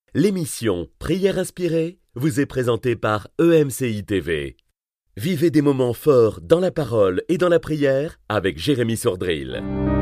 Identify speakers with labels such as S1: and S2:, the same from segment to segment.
S1: L'émission Prière inspirée vous est présentée par EMCI TV. Vivez des moments forts dans la parole et dans la prière avec Jérémy Sordrill.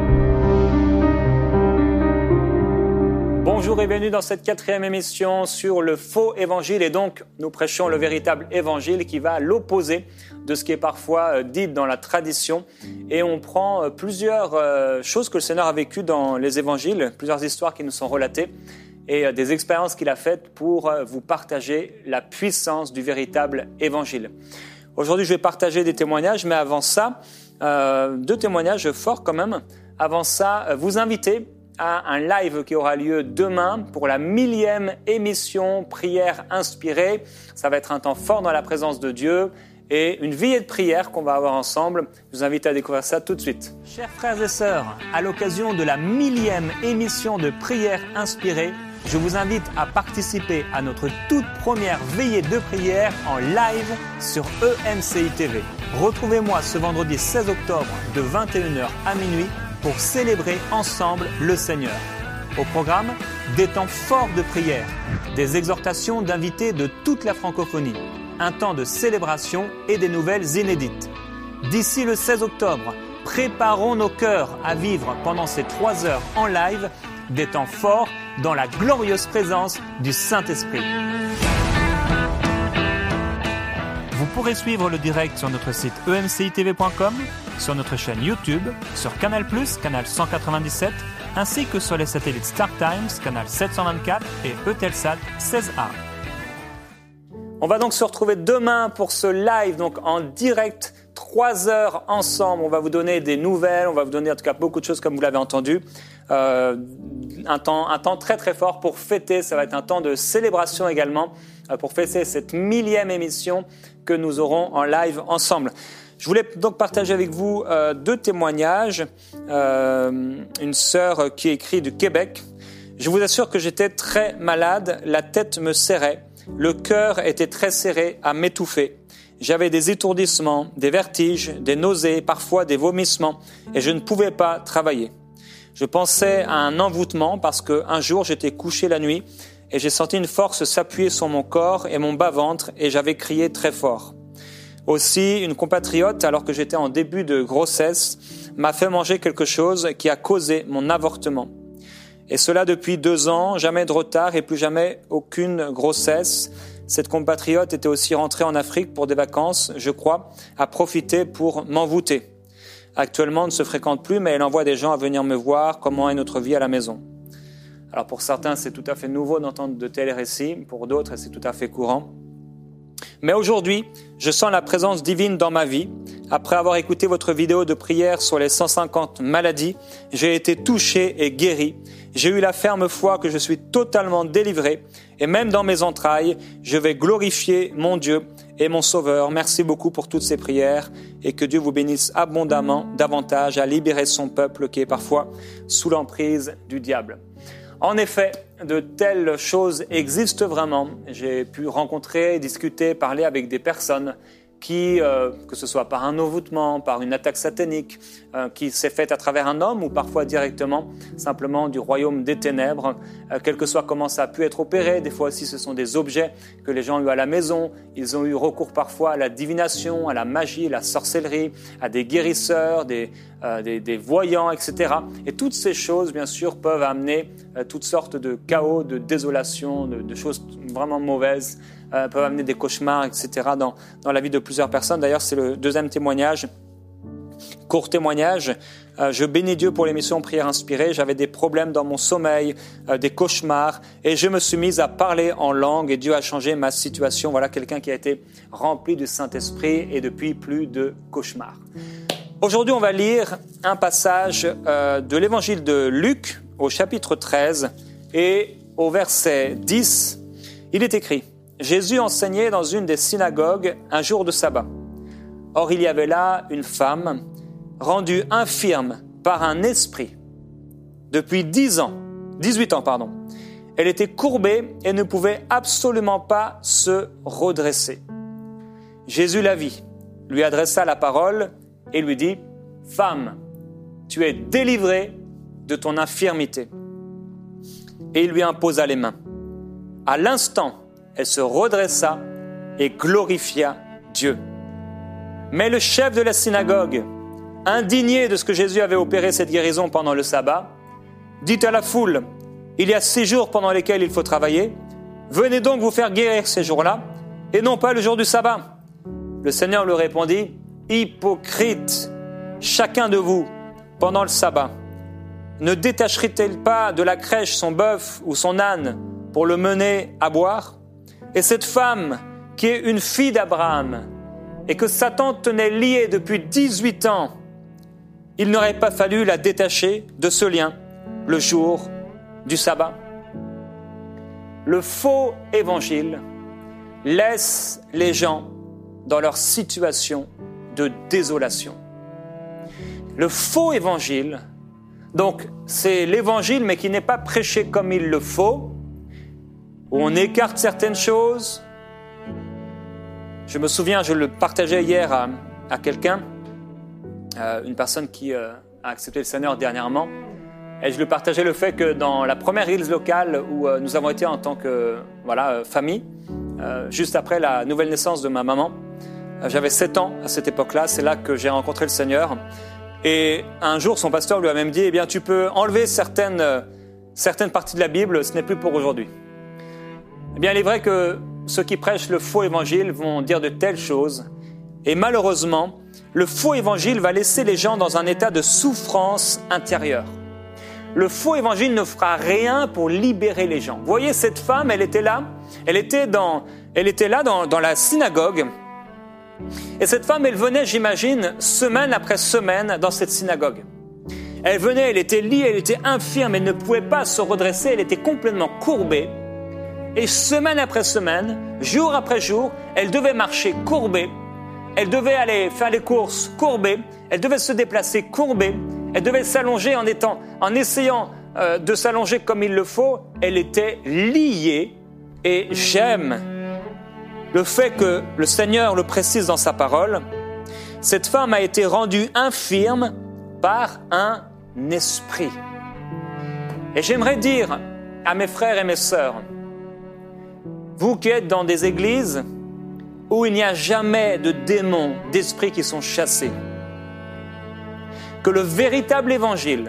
S2: Bonjour et bienvenue dans cette 4e émission sur le faux évangile. Et donc, nous prêchons le véritable évangile qui va à l'opposé de ce qui est parfois dit dans la tradition. Et on prend plusieurs choses que le Seigneur a vécues dans les évangiles, plusieurs histoires qui nous sont relatées et des expériences qu'il a faites pour vous partager la puissance du véritable évangile. Aujourd'hui, je vais partager des témoignages, mais avant ça, 2 témoignages forts quand même. Avant ça, vous inviter à un live qui aura lieu demain pour la 1000e émission Prière inspirée. Ça va être un temps fort dans la présence de Dieu et une veillée de prière qu'on va avoir ensemble. Je vous invite à découvrir ça tout de suite. Chers frères et sœurs, à l'occasion de la 1000e émission de Prière inspirée, je vous invite à participer à notre toute première veillée de prière en live sur EMCI TV. Retrouvez-moi ce vendredi 16 octobre de 21h à minuit pour célébrer ensemble le Seigneur. Au programme, des temps forts de prière, des exhortations d'invités de toute la francophonie, un temps de célébration et des nouvelles inédites. D'ici le 16 octobre, préparons nos cœurs à vivre pendant ces 3 heures en live des temps forts dans la glorieuse présence du Saint-Esprit. Vous pourrez suivre le direct sur notre site emcitv.com, sur notre chaîne YouTube, sur Canal+, canal 197, ainsi que sur les satellites StarTimes, canal 724 et Eutelsat 16A. On va donc se retrouver demain pour ce live, donc en direct, 3 heures ensemble. On va vous donner des nouvelles, on va vous donner en tout cas beaucoup de choses comme vous l'avez entendu. Un temps très très fort pour fêter, ça va être un temps de célébration également, pour fêter cette 1000e émission que nous aurons en live ensemble. Je voulais donc partager avec vous 2 témoignages. Une sœur qui écrit du Québec. Je vous assure que j'étais très malade, la tête me serrait, le cœur était très serré à m'étouffer. J'avais des étourdissements, des vertiges, des nausées, parfois des vomissements et je ne pouvais pas travailler. Je pensais à un envoûtement parce qu'un jour j'étais couché la nuit et j'ai senti une force s'appuyer sur mon corps et mon bas-ventre et j'avais crié très fort. Aussi, une compatriote, alors que j'étais en début de grossesse, m'a fait manger quelque chose qui a causé mon avortement. Et cela depuis 2 ans, jamais de retard et plus jamais aucune grossesse. Cette compatriote était aussi rentrée en Afrique pour des vacances, je crois, à profiter pour m'envoûter. Actuellement, on ne se fréquente plus, mais elle envoie des gens à venir me voir comment est notre vie à la maison. Alors pour certains, c'est tout à fait nouveau d'entendre de tels récits. Pour d'autres, c'est tout à fait courant. Mais aujourd'hui, je sens la présence divine dans ma vie. Après avoir écouté votre vidéo de prière sur les 150 maladies, j'ai été touché et guéri. J'ai eu la ferme foi que je suis totalement délivré. Et même dans mes entrailles, je vais glorifier mon Dieu et mon Sauveur. Merci beaucoup pour toutes ces prières et que Dieu vous bénisse abondamment, davantage à libérer son peuple qui est parfois sous l'emprise du diable. En effet, de telles choses existent vraiment. J'ai pu rencontrer, discuter, parler avec des personnes qui, que ce soit par un envoûtement, par une attaque satanique, qui s'est faite à travers un homme ou parfois directement, simplement du royaume des ténèbres, quel que soit comment ça a pu être opéré. Des fois aussi, ce sont des objets que les gens ont eu à la maison. Ils ont eu recours parfois à la divination, à la magie, à la sorcellerie, à des guérisseurs, des voyants, etc. Et toutes ces choses, bien sûr, peuvent amener toutes sortes de chaos, de désolation, de choses vraiment mauvaises, peuvent amener des cauchemars, etc. dans la vie de plusieurs personnes. D'ailleurs, c'est le 2e témoignage. Court témoignage, je bénis Dieu pour l'émission Prière inspirée. J'avais des problèmes dans mon sommeil, des cauchemars, et je me suis mis à parler en langue et Dieu a changé ma situation. Voilà quelqu'un qui a été rempli du Saint-Esprit et depuis plus de cauchemars. Aujourd'hui, on va lire un passage de l'évangile de Luc au chapitre 13 et au verset 10. Il est écrit: Jésus enseignait dans une des synagogues un jour de sabbat. Or, il y avait là une femme rendue infirme par un esprit depuis 18 ans. Elle était courbée et ne pouvait absolument pas se redresser. Jésus la vit, lui adressa la parole et lui dit: « Femme, tu es délivrée de ton infirmité. » Et il lui imposa les mains. À l'instant, elle se redressa et glorifia Dieu. Mais le chef de la synagogue, indigné de ce que Jésus avait opéré cette guérison pendant le sabbat, dit à la foule, « Il y a 6 jours pendant lesquels il faut travailler. Venez donc vous faire guérir ces jours-là, et non pas le jour du sabbat. » Le Seigneur lui répondit, « Hypocrite, chacun de vous, pendant le sabbat, ne détacherait-il pas de la crèche son bœuf ou son âne pour le mener à boire? Et cette femme, qui est une fille d'Abraham, et que Satan tenait liée depuis 18 ans, il n'aurait pas fallu la détacher de ce lien le jour du sabbat. » Le faux évangile laisse les gens dans leur situation de désolation. Le faux évangile, donc c'est l'évangile mais qui n'est pas prêché comme il le faut, où on écarte certaines choses. Je me souviens, je le partageais hier à quelqu'un, une personne qui a accepté le Seigneur dernièrement, et je lui partageais le fait que dans la première église locale où nous avons été en tant que famille, juste après la nouvelle naissance de ma maman, j'avais 7 ans à cette époque-là, c'est là que j'ai rencontré le Seigneur. Et un jour, son pasteur lui a même dit, eh bien, tu peux enlever certaines parties de la Bible, ce n'est plus pour aujourd'hui. Eh bien, il est vrai que ceux qui prêchent le faux évangile vont dire de telles choses. Et malheureusement, le faux évangile va laisser les gens dans un état de souffrance intérieure. Le faux évangile ne fera rien pour libérer les gens. Vous voyez, cette femme, elle était là dans la synagogue. Et cette femme, elle venait, j'imagine, semaine après semaine dans cette synagogue. Elle venait, elle était liée, elle était infirme, elle ne pouvait pas se redresser, elle était complètement courbée. Et semaine après semaine, jour après jour, elle devait marcher courbée, elle devait aller faire les courses courbée, elle devait se déplacer courbée, elle devait s'allonger en essayant de s'allonger comme il le faut. Elle était liée et j'aime le fait que le Seigneur le précise dans sa parole. Cette femme a été rendue infirme par un esprit. Et j'aimerais dire à mes frères et mes sœurs, vous qui êtes dans des églises où il n'y a jamais de démons, d'esprits qui sont chassés, que le véritable évangile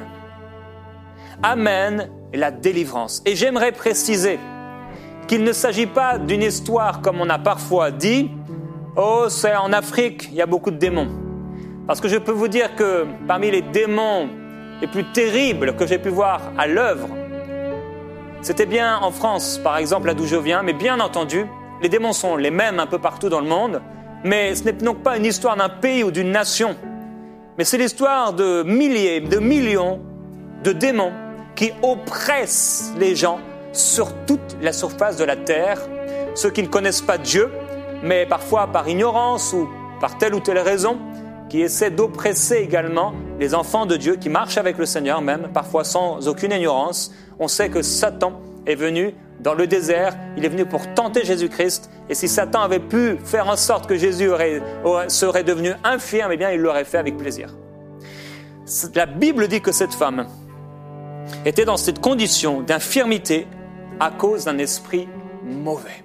S2: amène la délivrance. Et j'aimerais préciser qu'il ne s'agit pas d'une histoire comme on a parfois dit, « Oh, c'est en Afrique, il y a beaucoup de démons. » Parce que je peux vous dire que parmi les démons les plus terribles que j'ai pu voir à l'œuvre, c'était bien en France, par exemple, là d'où je viens, mais bien entendu, les démons sont les mêmes un peu partout dans le monde, mais ce n'est donc pas une histoire d'un pays ou d'une nation, mais c'est l'histoire de milliers, de millions de démons qui oppressent les gens sur toute la surface de la terre, ceux qui ne connaissent pas Dieu, mais parfois par ignorance ou par telle ou telle raison, qui essaient d'oppresser également les enfants de Dieu, qui marchent avec le Seigneur même, parfois sans aucune ignorance. On sait que Satan est venu dans le désert, il est venu pour tenter Jésus-Christ, et si Satan avait pu faire en sorte que Jésus serait devenu infirme, eh bien il l'aurait fait avec plaisir. La Bible dit que cette femme était dans cette condition d'infirmité à cause d'un esprit mauvais.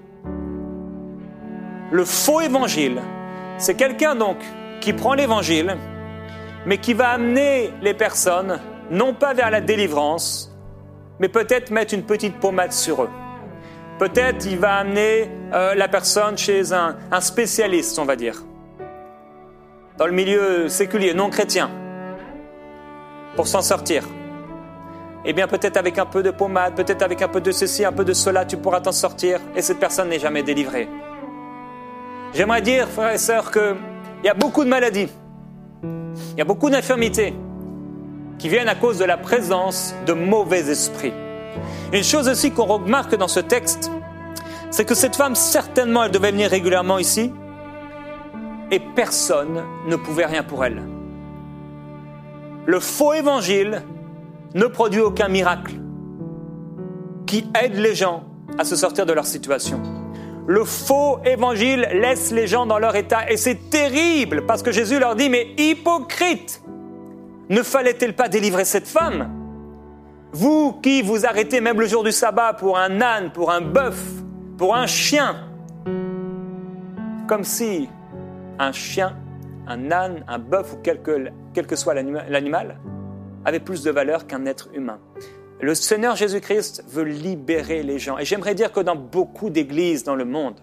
S2: Le faux évangile, c'est quelqu'un donc qui prend l'évangile, mais qui va amener les personnes, non pas vers la délivrance, mais peut-être mettre une petite pommade sur eux. Peut-être il va amener la personne chez un spécialiste, on va dire, dans le milieu séculier, non chrétien, pour s'en sortir. Eh bien, peut-être avec un peu de pommade, peut-être avec un peu de ceci, un peu de cela, tu pourras t'en sortir, et cette personne n'est jamais délivrée. J'aimerais dire, frères et sœurs, qu'il y a beaucoup de maladies, il y a beaucoup d'infirmités qui viennent à cause de la présence de mauvais esprits. Une chose aussi qu'on remarque dans ce texte, c'est que cette femme, certainement, elle devait venir régulièrement ici, et personne ne pouvait rien pour elle. Le faux évangile ne produit aucun miracle qui aide les gens à se sortir de leur situation. Le faux évangile laisse les gens dans leur état, et c'est terrible parce que Jésus leur dit « Mais hypocrite, ne fallait-il pas délivrer cette femme ? Vous qui vous arrêtez même le jour du sabbat pour un âne, pour un bœuf, pour un chien. Comme si un chien, un âne, un bœuf ou quel que soit l'animal avait plus de valeur qu'un être humain. Le Seigneur Jésus-Christ veut libérer les gens. Et j'aimerais dire que dans beaucoup d'églises dans le monde,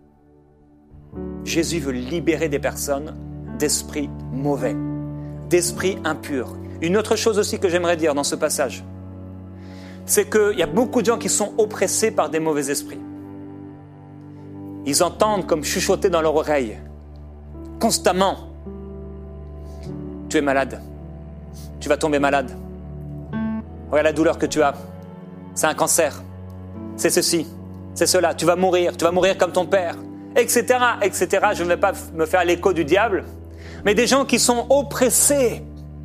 S2: Jésus veut libérer des personnes d'esprits mauvais, d'esprits impurs. Une autre chose aussi que j'aimerais dire dans ce passage, c'est qu'il y a beaucoup de gens qui sont oppressés par des mauvais esprits. Ils entendent comme chuchoter dans leur oreille, constamment. Tu es malade. Tu vas tomber malade. Regarde la douleur que tu as. C'est un cancer. C'est ceci. C'est cela. Tu vas mourir comme ton père. Etc., etc. Je ne vais pas me faire l'écho du diable. Mais des gens qui sont oppressés.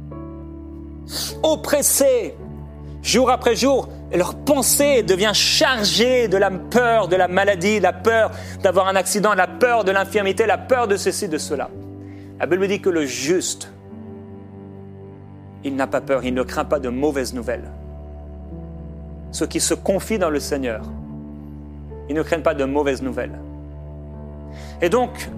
S2: Oppressés. Jour après jour. Et leur pensée devient chargée de la peur de la maladie, la peur d'avoir un accident, la peur de l'infirmité, la peur de ceci, de cela. La Bible dit que le juste, il n'a pas peur, il ne craint pas de mauvaises nouvelles. Ceux qui se confient dans le Seigneur, ils ne craignent pas de mauvaises nouvelles. Et donc,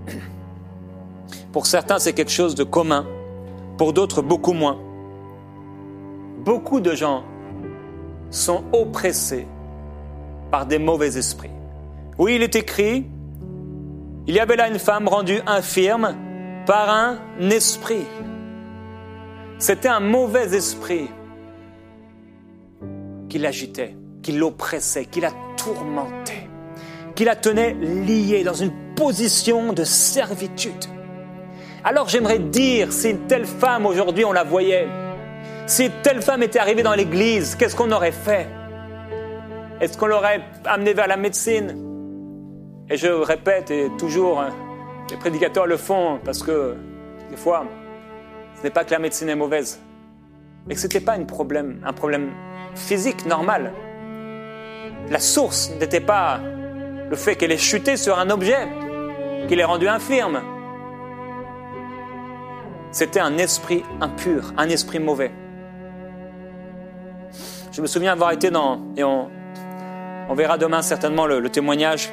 S2: pour certains, c'est quelque chose de commun, pour d'autres, beaucoup moins. Beaucoup de gens sont oppressés par des mauvais esprits. Oui, il est écrit, il y avait là une femme rendue infirme par un esprit. C'était un mauvais esprit qui l'agitait, qui l'oppressait, qui la tourmentait, qui la tenait liée dans une position de servitude. Alors j'aimerais dire, si une telle femme aujourd'hui on la voyait, si une telle femme était arrivée dans l'église, qu'est-ce qu'on aurait fait? Est-ce qu'on l'aurait amenée vers la médecine? Et je répète, et toujours, les prédicateurs le font, parce que des fois, ce n'est pas que la médecine est mauvaise, mais que ce n'était pas un problème physique normal. La source n'était pas le fait qu'elle ait chuté sur un objet qui l'ait rendue infirme. C'était un esprit impur, un esprit mauvais. Je me souviens avoir été et on verra demain certainement le témoignage.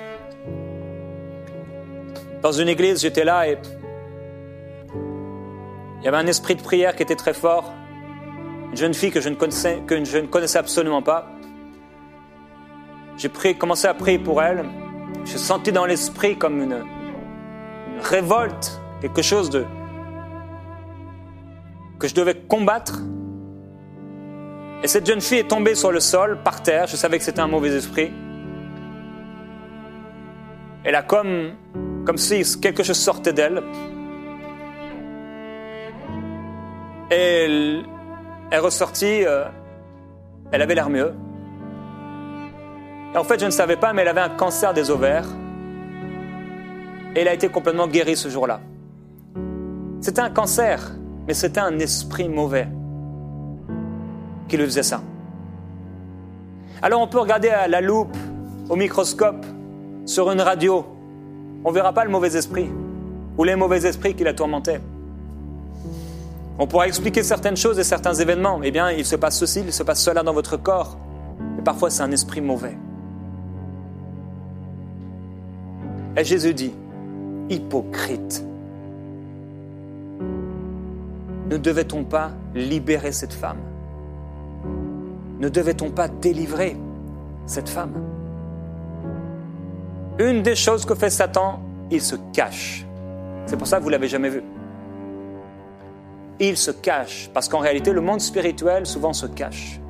S2: Dans une église, j'étais là et il y avait un esprit de prière qui était très fort. Une jeune fille que je ne connaissais absolument pas. J'ai commencé à prier pour elle. J'ai senti dans l'esprit comme une révolte, quelque chose que je devais combattre. Et cette jeune fille est tombée sur le sol, par terre. Je savais que c'était un mauvais esprit. Elle a comme si quelque chose sortait d'elle. Et elle est ressortie, elle avait l'air mieux. Et en fait, je ne savais pas, mais elle avait un cancer des ovaires. Et elle a été complètement guérie ce jour-là. C'était un cancer, mais c'était un esprit mauvais qui lui faisait ça. Alors on peut regarder à la loupe, au microscope, sur une radio. On ne verra pas le mauvais esprit ou les mauvais esprits qui la tourmentaient. On pourra expliquer certaines choses et certains événements. Eh bien, il se passe ceci, il se passe cela dans votre corps. Et parfois, c'est un esprit mauvais. Et Jésus dit, hypocrite, ne devait-on pas libérer cette femme? Ne devait-on pas délivrer cette femme? Une des choses que fait Satan, il se cache. C'est pour ça que vous ne l'avez jamais vu. Il se cache, parce qu'en réalité, le monde spirituel souvent se cache.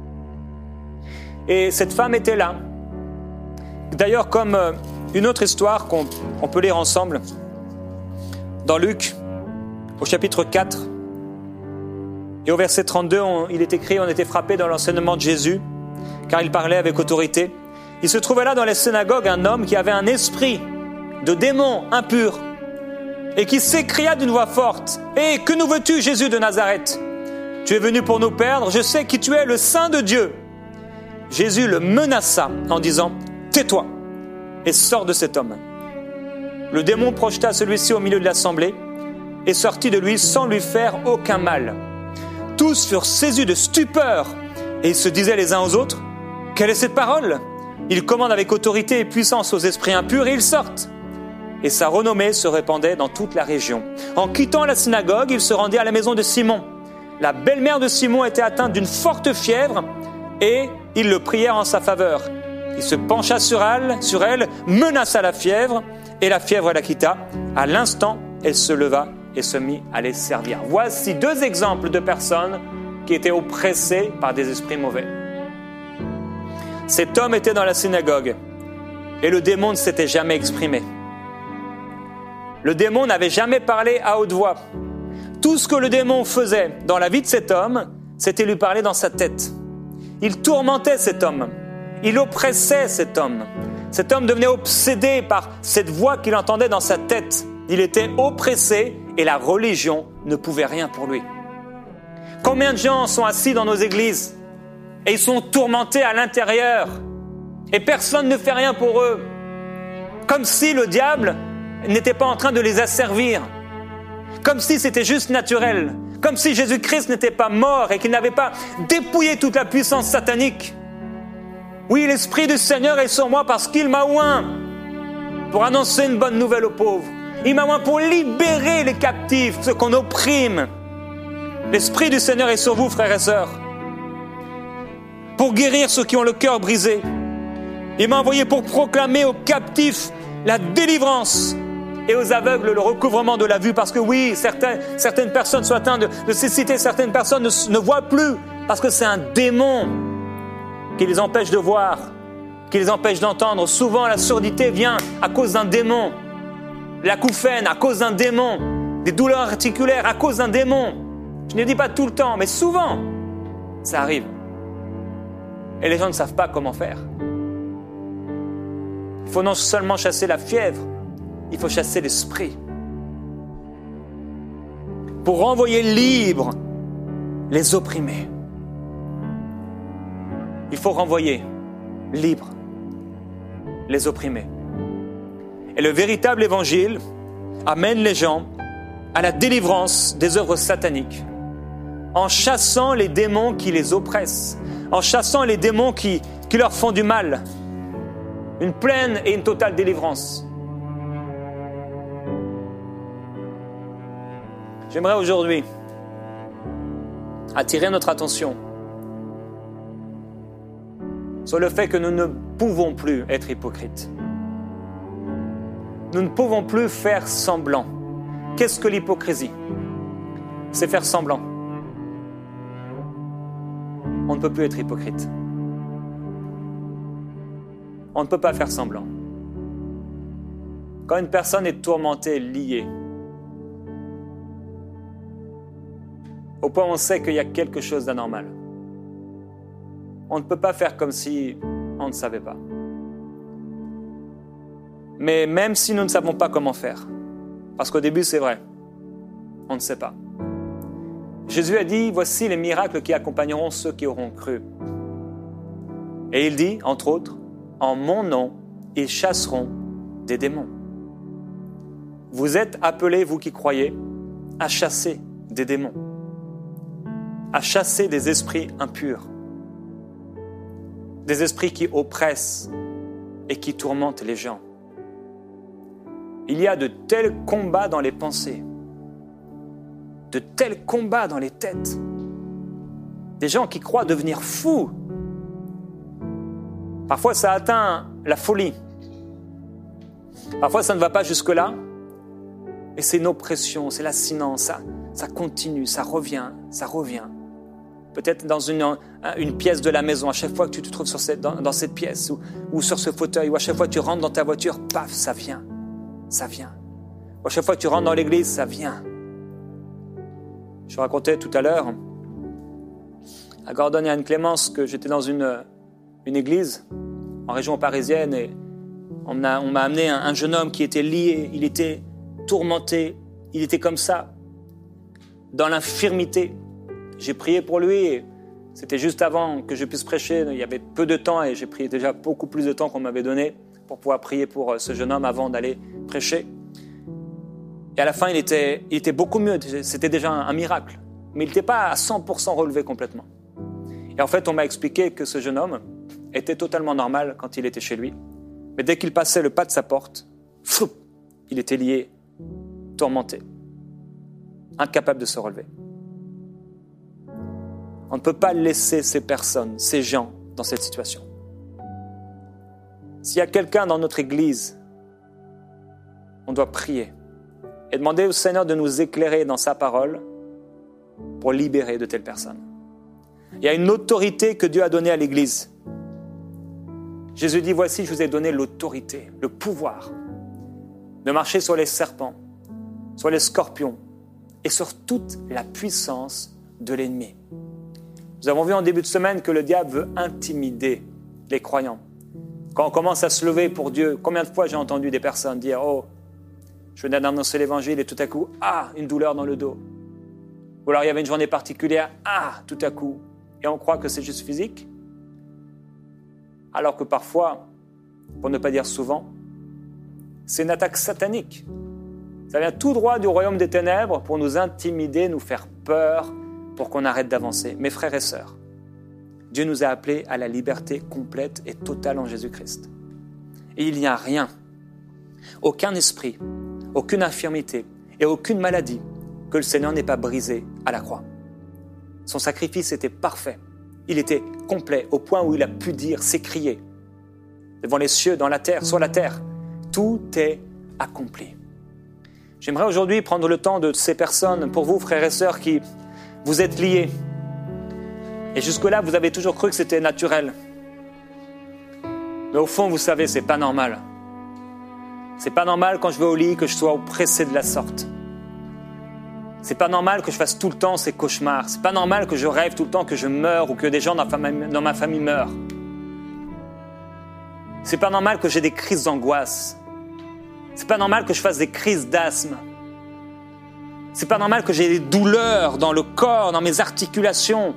S2: Et cette femme était là. D'ailleurs, comme une autre histoire qu'on peut lire ensemble, dans Luc, au chapitre 4, et au verset 32, il est écrit, on était frappé dans l'enseignement de Jésus, car il parlait avec autorité. Il se trouvait là dans les synagogues un homme qui avait un esprit de démon impur, et qui s'écria d'une voix forte, « Eh, que nous veux-tu, Jésus de Nazareth? Tu es venu pour nous perdre, je sais qui tu es, le Saint de Dieu. » Jésus le menaça en disant, « Tais-toi et sors de cet homme. » Le démon projeta celui-ci au milieu de l'assemblée et sortit de lui sans lui faire aucun mal. Tous furent saisis de stupeur et ils se disaient les uns aux autres, « Quelle est cette parole? Il commande avec autorité et puissance aux esprits impurs et ils sortent. Et sa renommée se répandait dans toute la région. En quittant la synagogue, il se rendit à la maison de Simon. La belle-mère de Simon était atteinte d'une forte fièvre et ils le prièrent en sa faveur. Il se pencha sur elle, menaça la fièvre et la fièvre la quitta. À l'instant, elle se leva et se mit à les servir. Voici 2 exemples de personnes qui étaient oppressées par des esprits mauvais. Cet homme était dans la synagogue et le démon ne s'était jamais exprimé. Le démon n'avait jamais parlé à haute voix. Tout ce que le démon faisait dans la vie de cet homme, c'était lui parler dans sa tête. Il tourmentait cet homme. Il oppressait cet homme. Cet homme devenait obsédé par cette voix qu'il entendait dans sa tête. Il était oppressé et la religion ne pouvait rien pour lui. Combien de gens sont assis dans nos églises et ils sont tourmentés à l'intérieur et personne ne fait rien pour eux, comme si le diable n'était pas en train de les asservir, comme si c'était juste naturel, comme si Jésus-Christ n'était pas mort et qu'il n'avait pas dépouillé toute la puissance satanique. Oui, l'Esprit du Seigneur est sur moi parce qu'il m'a oint pour annoncer une bonne nouvelle aux pauvres. Il m'a oint pour libérer les captifs, ceux qu'on opprime. L'Esprit du Seigneur est sur vous, frères et sœurs, pour guérir ceux qui ont le cœur brisé. Il m'a envoyé pour proclamer aux captifs la délivrance et aux aveugles le recouvrement de la vue. Parce que oui, certaines personnes sont atteintes de cécité, certaines personnes ne voient plus parce que c'est un démon qui les empêche de voir, qui les empêche d'entendre. Souvent, la surdité vient à cause d'un démon. L'acouphène à cause d'un démon. Des douleurs articulaires à cause d'un démon. Je ne dis pas tout le temps, mais souvent, ça arrive. Et les gens ne savent pas comment faire. Il faut non seulement chasser la fièvre, il faut chasser l'esprit. Pour renvoyer libres les opprimés. Il faut renvoyer libres les opprimés. Et le véritable évangile amène les gens à la délivrance des œuvres sataniques, en chassant les démons qui les oppressent, en chassant les démons qui leur font du mal. Une pleine et une totale délivrance. J'aimerais aujourd'hui attirer notre attention sur le fait que nous ne pouvons plus être hypocrites. Nous ne pouvons plus faire semblant. Qu'est-ce que l'hypocrisie? C'est faire semblant. On ne peut plus être hypocrite. On ne peut pas faire semblant. Quand une personne est tourmentée, liée, au point où on sait qu'il y a quelque chose d'anormal, on ne peut pas faire comme si on ne savait pas. Mais même si nous ne savons pas comment faire, parce qu'au début c'est vrai, on ne sait pas. Jésus a dit, voici les miracles qui accompagneront ceux qui auront cru. Et il dit, entre autres, en mon nom, ils chasseront des démons. Vous êtes appelés, vous qui croyez, à chasser des démons, à chasser des esprits impurs, des esprits qui oppressent et qui tourmentent les gens. Il y a de tels combats dans les pensées, de tels combats dans les têtes, des gens qui croient devenir fous. Parfois, ça atteint la folie. Parfois, ça ne va pas jusque-là. Et c'est une oppression, c'est lancinant, ça continue, ça revient. Peut-être dans une pièce de la maison, à chaque fois que tu te trouves dans cette pièce ou sur ce fauteuil, ou à chaque fois que tu rentres dans ta voiture, paf, ça vient. Ou à chaque fois que tu rentres dans l'église, ça vient. Je racontais tout à l'heure à Gordon et à Anne-Clémence que j'étais dans une église en région parisienne et on m'a amené un jeune homme qui était lié, il était tourmenté, il était comme ça, dans l'infirmité. J'ai prié pour lui et c'était juste avant que je puisse prêcher, il y avait peu de temps et j'ai pris déjà beaucoup plus de temps qu'on m'avait donné pour pouvoir prier pour ce jeune homme avant d'aller prêcher. Et à la fin, il était beaucoup mieux, c'était déjà un miracle, mais il n'était pas à 100% relevé complètement. Et en fait, on m'a expliqué que ce jeune homme était totalement normal quand il était chez lui. Mais dès qu'il passait le pas de sa porte, il était lié, tourmenté, incapable de se relever. On ne peut pas laisser ces personnes, ces gens, dans cette situation. S'il y a quelqu'un dans notre Église, on doit prier et demander au Seigneur de nous éclairer dans sa parole pour libérer de telles personnes. Il y a une autorité que Dieu a donnée à l'Église. Jésus dit, voici, je vous ai donné l'autorité, le pouvoir de marcher sur les serpents, sur les scorpions et sur toute la puissance de l'ennemi. Nous avons vu en début de semaine que le diable veut intimider les croyants. Quand on commence à se lever pour Dieu, combien de fois j'ai entendu des personnes dire « Oh, je venais d'annoncer l'évangile et tout à coup, une douleur dans le dos. » Ou alors il y avait une journée particulière, tout à coup. Et on croit que c'est juste physique. Alors que parfois, pour ne pas dire souvent, c'est une attaque satanique. Ça vient tout droit du royaume des ténèbres pour nous intimider, nous faire peur, pour qu'on arrête d'avancer. Mes frères et sœurs, Dieu nous a appelés à la liberté complète et totale en Jésus-Christ. Et il n'y a rien, aucun esprit, aucune infirmité et aucune maladie que le Seigneur n'ait pas brisé à la croix. Son sacrifice était parfait. Il était complet au point où il a pu dire, s'écrier devant les cieux, dans la terre, sur la terre. Tout est accompli. J'aimerais aujourd'hui prendre le temps de ces personnes, pour vous, frères et sœurs, qui vous êtes liés. Et jusque-là, vous avez toujours cru que c'était naturel. Mais au fond, vous savez, c'est pas normal. C'est pas normal quand je vais au lit que je sois oppressé de la sorte. C'est pas normal que je fasse tout le temps ces cauchemars. C'est pas normal que je rêve tout le temps que je meurs ou que des gens dans ma famille meurent. C'est pas normal que j'ai des crises d'angoisse. C'est pas normal que je fasse des crises d'asthme. C'est pas normal que j'ai des douleurs dans le corps, dans mes articulations.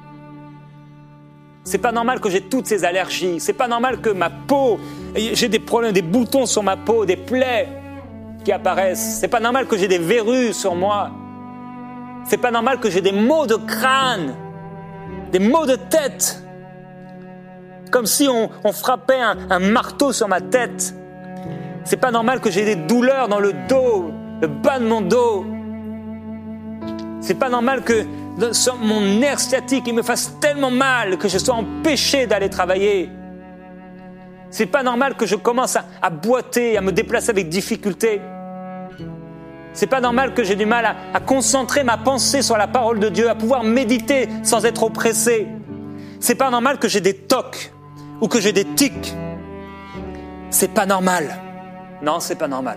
S2: C'est pas normal que j'ai toutes ces allergies. C'est pas normal que ma peau, j'ai des problèmes, des boutons sur ma peau, des plaies qui apparaissent. C'est pas normal que j'ai des verrues sur moi. C'est pas normal que j'ai des maux de crâne, des maux de tête. Comme si on frappait un marteau sur ma tête. C'est pas normal que j'ai des douleurs dans le dos, le bas de mon dos. C'est pas normal que sur mon nerf sciatique, il me fasse tellement mal que je sois empêché d'aller travailler. C'est pas normal que je commence à boiter, à me déplacer avec difficulté. C'est pas normal que j'ai du mal à concentrer ma pensée sur la parole de Dieu, à pouvoir méditer sans être oppressé. C'est pas normal que j'ai des tocs ou que j'ai des tics. C'est pas normal. Non, c'est pas normal.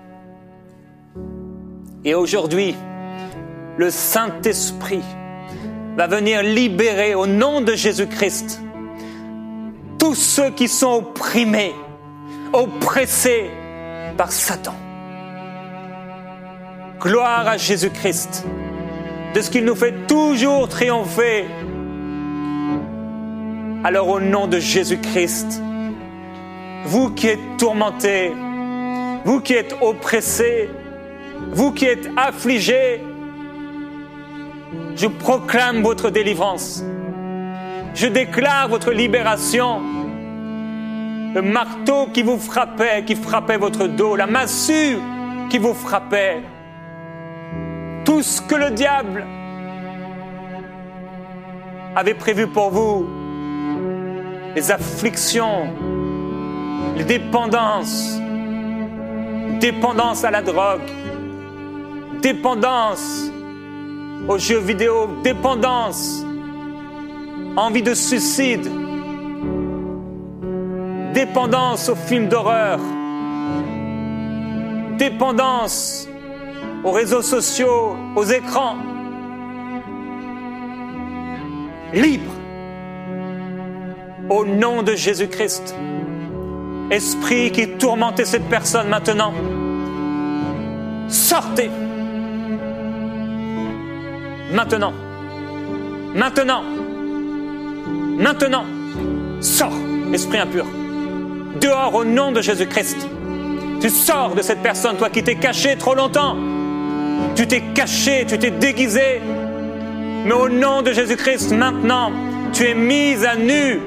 S2: Et aujourd'hui, le Saint-Esprit va venir libérer au nom de Jésus-Christ tous ceux qui sont opprimés, oppressés par Satan. Gloire à Jésus-Christ, de ce qu'il nous fait toujours triompher. Alors au nom de Jésus-Christ, vous qui êtes tourmentés, vous qui êtes oppressés, vous qui êtes affligés, je proclame votre délivrance. Je déclare votre libération. Le marteau qui vous frappait, qui frappait votre dos, la massue qui vous frappait, tout ce que le diable avait prévu pour vous, les afflictions, les dépendances, dépendance à la drogue, dépendance aux jeux vidéo, dépendance, envie de suicide, dépendance aux films d'horreur, dépendance aux réseaux sociaux, aux écrans. Libre au nom de Jésus-Christ. Esprit qui tourmentait cette personne maintenant, sortez. Maintenant, sors, esprit impur. Dehors au nom de Jésus-Christ. Tu sors de cette personne, toi qui t'es caché trop longtemps. Tu t'es caché, tu t'es déguisé. Mais au nom de Jésus-Christ, maintenant, tu es mise à nu.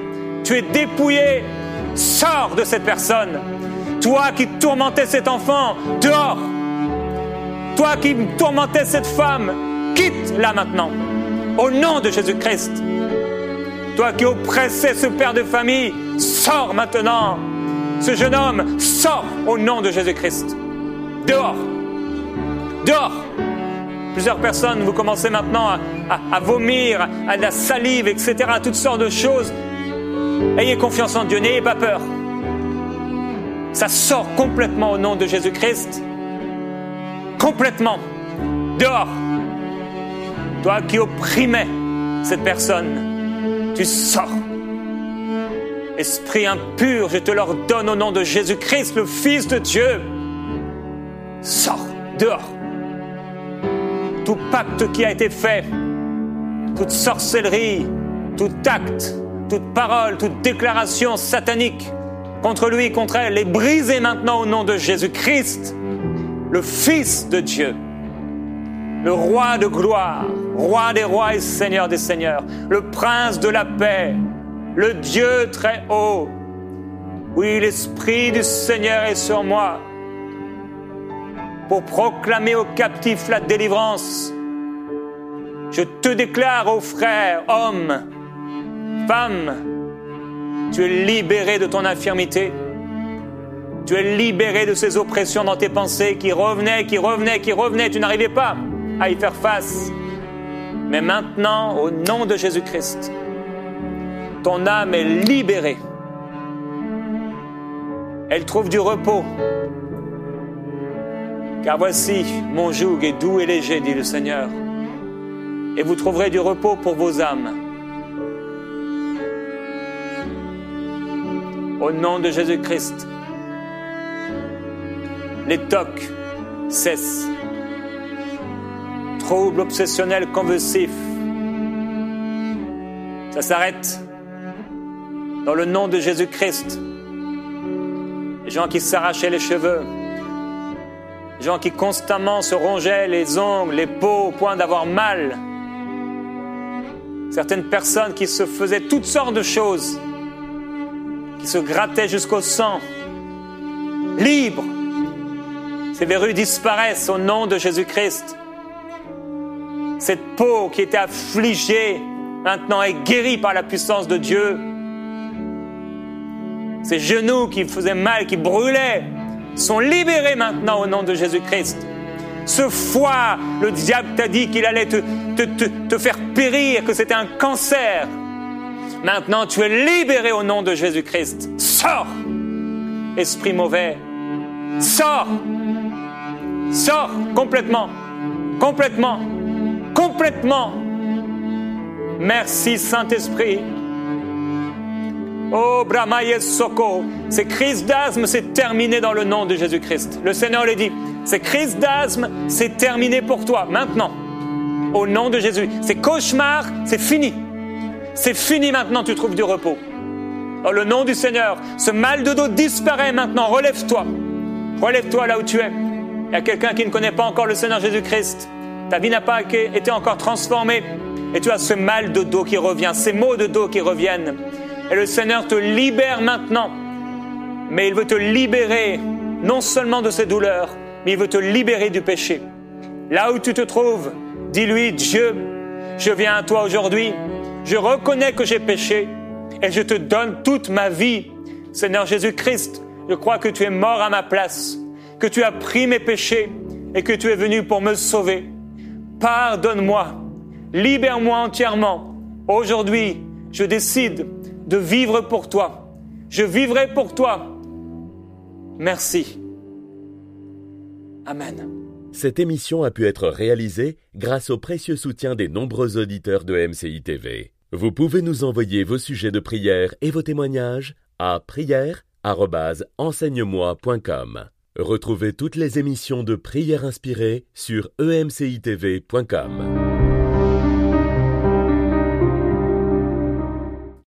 S2: Tu es dépouillé. Sors de cette personne. Toi qui tourmentais cet enfant, dehors. Toi qui tourmentais cette femme, quitte-la maintenant. Au nom de Jésus-Christ. Toi qui oppressais ce père de famille, sors maintenant. Ce jeune homme, sors au nom de Jésus-Christ. Dehors. Dehors. Plusieurs personnes, vous commencez maintenant à vomir, à de la salive, etc., toutes sortes de choses. Ayez confiance en Dieu, n'ayez pas peur. Ça sort complètement au nom de Jésus-Christ. Complètement. Dehors. Toi qui opprimais cette personne, tu sors. Esprit impur, je te l'ordonne au nom de Jésus-Christ, le Fils de Dieu. Sors, dehors. Tout pacte qui a été fait, toute sorcellerie, tout acte, toute parole, toute déclaration satanique contre lui, contre elle, est brisée maintenant au nom de Jésus-Christ, le Fils de Dieu, le Roi de gloire, Roi des rois et Seigneur des seigneurs, le Prince de la paix, le Dieu très haut. Oui, l'Esprit du Seigneur est sur moi pour proclamer aux captifs la délivrance. Je te déclare, ô frères, hommes, femmes, tu es libéré de ton infirmité. Tu es libéré de ces oppressions dans tes pensées qui revenaient. Tu n'arrivais pas à y faire face. Mais maintenant, au nom de Jésus-Christ, ton âme est libérée. Elle trouve du repos. Car voici, mon joug est doux et léger, dit le Seigneur. Et vous trouverez du repos pour vos âmes. Au nom de Jésus-Christ, les tocs cessent. Troubles obsessionnels convulsifs, ça s'arrête. Dans le nom de Jésus-Christ, les gens qui s'arrachaient les cheveux, les gens qui constamment se rongeaient les ongles, les peaux au point d'avoir mal, certaines personnes qui se faisaient toutes sortes de choses, qui se grattaient jusqu'au sang, libres. Ces verrues disparaissent au nom de Jésus-Christ. Cette peau qui était affligée, maintenant est guérie par la puissance de Dieu. Ces genoux qui faisaient mal, qui brûlaient, sont libérés maintenant au nom de Jésus-Christ. Ce foie, le diable t'a dit qu'il allait te faire périr, que c'était un cancer. Maintenant, tu es libéré au nom de Jésus-Christ. Sors, esprit mauvais. Sors. Sors complètement. Complètement. Complètement. Merci, Saint-Esprit. Oh, Brahmaye Soko. Ces crises d'asthme, c'est terminé dans le nom de Jésus-Christ. Le Seigneur le dit. Ces crises d'asthme, c'est terminé pour toi, maintenant. Au nom de Jésus. Ces cauchemars, c'est fini. C'est fini maintenant, tu trouves du repos. Dans le nom du Seigneur, ce mal de dos disparaît maintenant. Relève-toi. Relève-toi là où tu es. Il y a quelqu'un qui ne connaît pas encore le Seigneur Jésus-Christ. Ta vie n'a pas été encore transformée. Et tu as ce mal de dos qui revient, ces maux de dos qui reviennent. Et le Seigneur te libère maintenant. Mais il veut te libérer, non seulement de ces douleurs, mais il veut te libérer du péché. Là où tu te trouves, dis-lui, Dieu, je viens à toi aujourd'hui. Je reconnais que j'ai péché et je te donne toute ma vie. Seigneur Jésus-Christ, je crois que tu es mort à ma place, que tu as pris mes péchés et que tu es venu pour me sauver. Pardonne-moi, libère-moi entièrement. Aujourd'hui, je décide de vivre pour toi. Je vivrai pour toi. Merci. Amen.
S1: Cette émission a pu être réalisée grâce au précieux soutien des nombreux auditeurs de MCI TV. Vous pouvez nous envoyer vos sujets de prière et vos témoignages à prière@enseigne-moi.com. Retrouvez toutes les émissions de Prière inspirée sur emcitv.com.